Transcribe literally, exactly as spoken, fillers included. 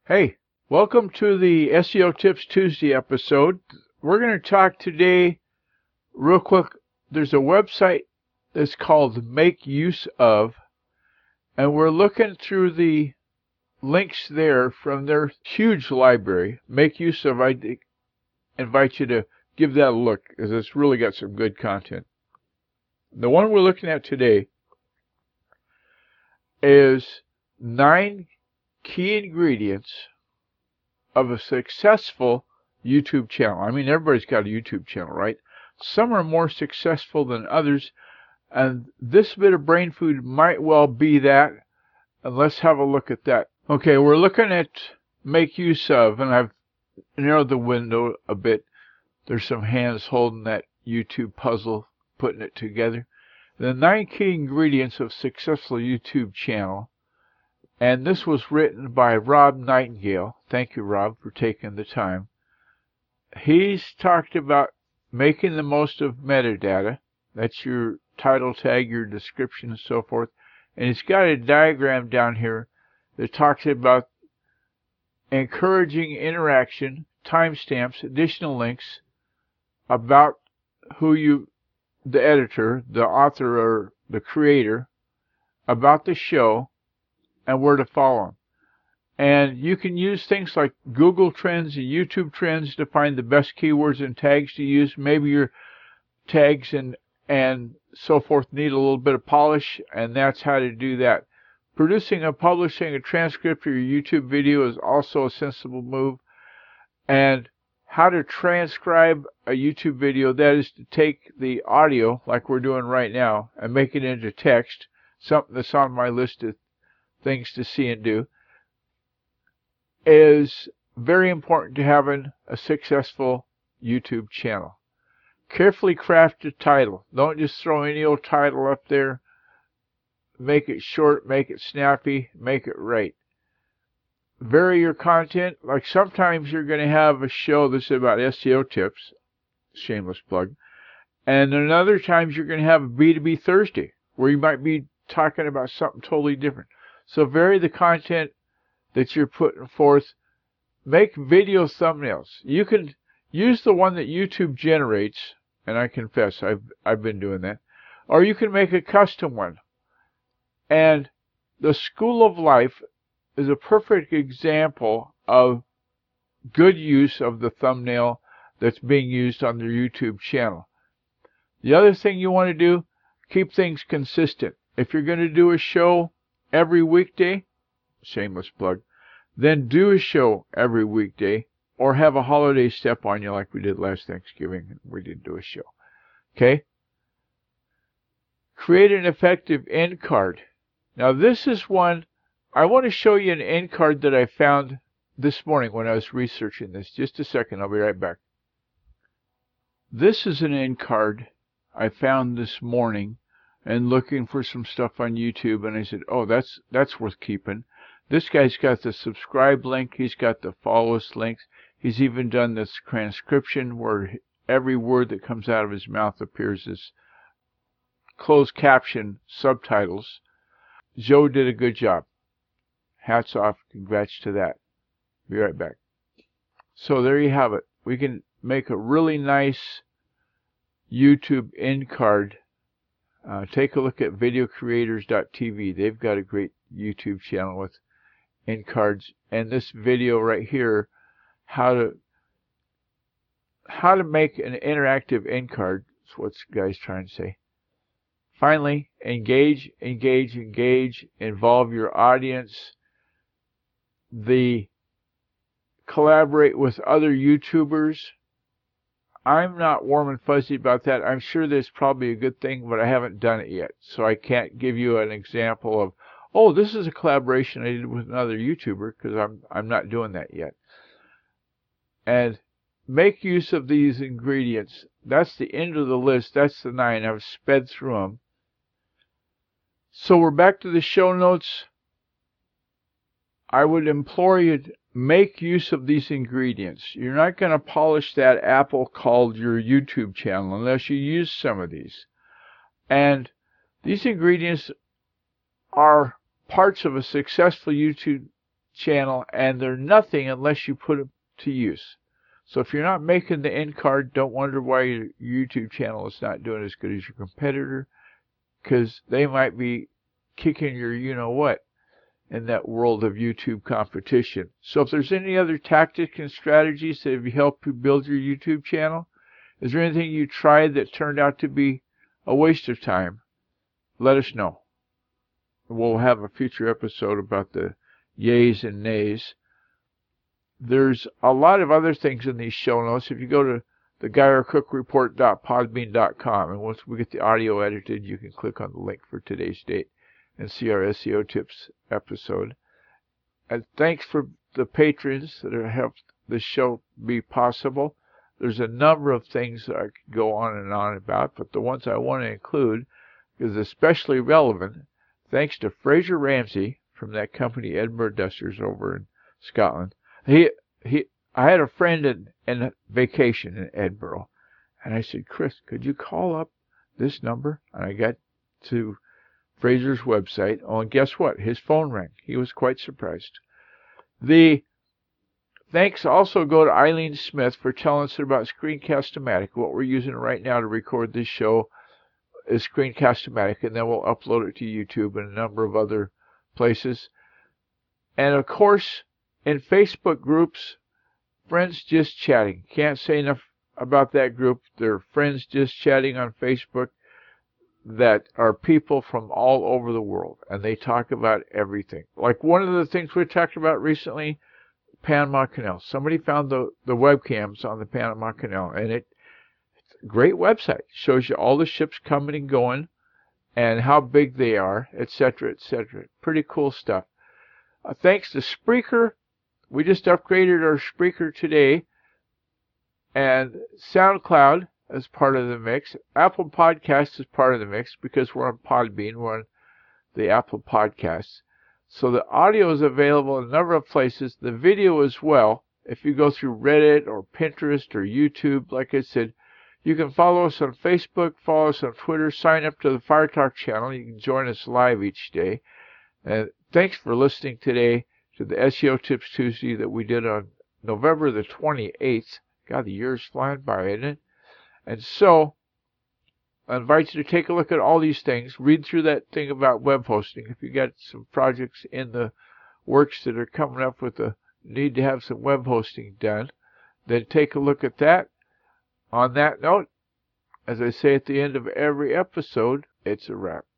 Hey, welcome to the S E O Tips Tuesday episode. We're going to talk today real quick. There's a website that's called Make Use Of, and we're looking through the links there from their huge library. Make Use Of, I invite you to give that a look because it's really got some good content. The one we're looking at today is nine key ingredients of a successful YouTube channel. I mean, everybody's got a YouTube channel, right? Some are more successful than others, and this bit of brain food might well be that. And let's have a look at that. Okay, we're looking at Make Use Of, and I've narrowed the window a bit. There's some hands holding that YouTube puzzle, putting it together. The nine key ingredients of a successful YouTube channel. And this was written by Rob Nightingale. Thank you, Rob, for taking the time. He's talked about making the most of metadata. That's your title tag, your description, and so forth. And he's got a diagram down here that talks about encouraging interaction, timestamps, additional links about who you, the editor, the author, or the creator, about the show, and where to follow them. And you can use things like Google Trends and YouTube Trends to find the best keywords and tags to use. Maybe your tags and and so forth need a little bit of polish, and that's how to do that. Producing and publishing a transcript of your YouTube video is also a sensible move. And how to transcribe a YouTube video, that is to take the audio, like we're doing right now, and make it into text, something that's on my list of things to see and do, is very important to having a successful YouTube channel. Carefully craft a title. Don't just throw any old title up there. Make it short, make it snappy, make it right. Vary your content. Like sometimes you're going to have a show that's about S E O tips, shameless plug, and then other times you're going to have a B two B Thursday where you might be talking about something totally different. So vary the content that you're putting forth. Make video thumbnails. You can use the one that YouTube generates, and I confess I've I've been doing that, or you can make a custom one. And the School of Life is a perfect example of good use of the thumbnail that's being used on their YouTube channel. The other thing you want to do, keep things consistent. If you're going to do a show every weekday, shameless plug, then do a show every weekday, or have a holiday step on you like we did last Thanksgiving and we didn't do a show. Okay? Create an effective end card. Now this is one, I want to show you an end card that I found this morning when I was researching this. Just a second, I'll be right back. This is an end card I found this morning and looking for some stuff on YouTube, and I said, oh, that's that's worth keeping. This guy's got the subscribe link. He's got the follow us links. He's even done this transcription where every word that comes out of his mouth appears as closed caption subtitles. Joe did a good job. Hats off. Congrats to that. Be right back. So there you have it. We can make a really nice YouTube end card. Uh, take a look at video creators dot T V. They've got a great YouTube channel with end cards. And this video right here, how to how to make an interactive end card, is what this guy's trying to say. Finally, engage, engage, engage. Involve your audience. The collaborate with other YouTubers. I'm not warm and fuzzy about that. I'm sure that's probably a good thing, but I haven't done it yet. So I can't give you an example of, oh, this is a collaboration I did with another YouTuber, because I'm I'm not doing that yet. And make use of these ingredients. That's the end of the list. That's the nine. I've sped through them. So we're back to the show notes. I would implore you to make use of these ingredients. You're not going to polish that apple called your YouTube channel unless you use some of these. And these ingredients are parts of a successful YouTube channel, and they're nothing unless you put them to use. So if you're not making the end card, don't wonder why your YouTube channel is not doing as good as your competitor, because they might be kicking your you-know-what in that world of YouTube competition. So if there's any other tactics and strategies that have helped you build your YouTube channel, is there anything you tried that turned out to be a waste of time? Let us know. We'll have a future episode about the yays and nays. There's a lot of other things in these show notes. If you go to the geyer cook report dot podbean dot com, and once we get the audio edited, you can click on the link for today's date and see our S E O tips episode. And thanks for the patrons that have helped this show be possible. There's a number of things that I could go on and on about, but the ones I want to include is especially relevant. Thanks to Fraser Ramsey from that company Edinburgh Dusters over in Scotland. He he. I had a friend in, in vacation in Edinburgh, and I said, Chris, could you call up this number? And I got to Fraser's website. Oh, and guess what? His phone rang. He was quite surprised. The thanks also go to Eileen Smith for telling us about Screencast-O-Matic. What we're using right now to record this show is Screencast-O-Matic, and then we'll upload it to YouTube and a number of other places. And of course, in Facebook groups, Friends Just Chatting. Can't say enough about that group. They're Friends Just Chatting on Facebook that are people from all over the world, and they talk about everything. Like one of the things we talked about recently, Panama Canal. Somebody found the, the webcams on the Panama Canal, and it, it's a great website. Shows you all the ships coming and going and how big they are, et cetera, et cetera. Pretty cool stuff. Uh, thanks to Spreaker. We just upgraded our Spreaker today, and SoundCloud as part of the mix. Apple Podcasts is part of the mix because we're on Podbean. We're on the Apple Podcasts. So the audio is available in a number of places. The video as well. If you go through Reddit or Pinterest or YouTube, like I said, you can follow us on Facebook, follow us on Twitter, sign up to the Fire Talk channel. You can join us live each day. And thanks for listening today to the S E O Tips Tuesday that we did on November the twenty-eighth. God, the year's flying by, isn't it? And so, I invite you to take a look at all these things. Read through that thing about web hosting. If you got some projects in the works that are coming up with the need to have some web hosting done, then take a look at that. On that note, as I say at the end of every episode, it's a wrap.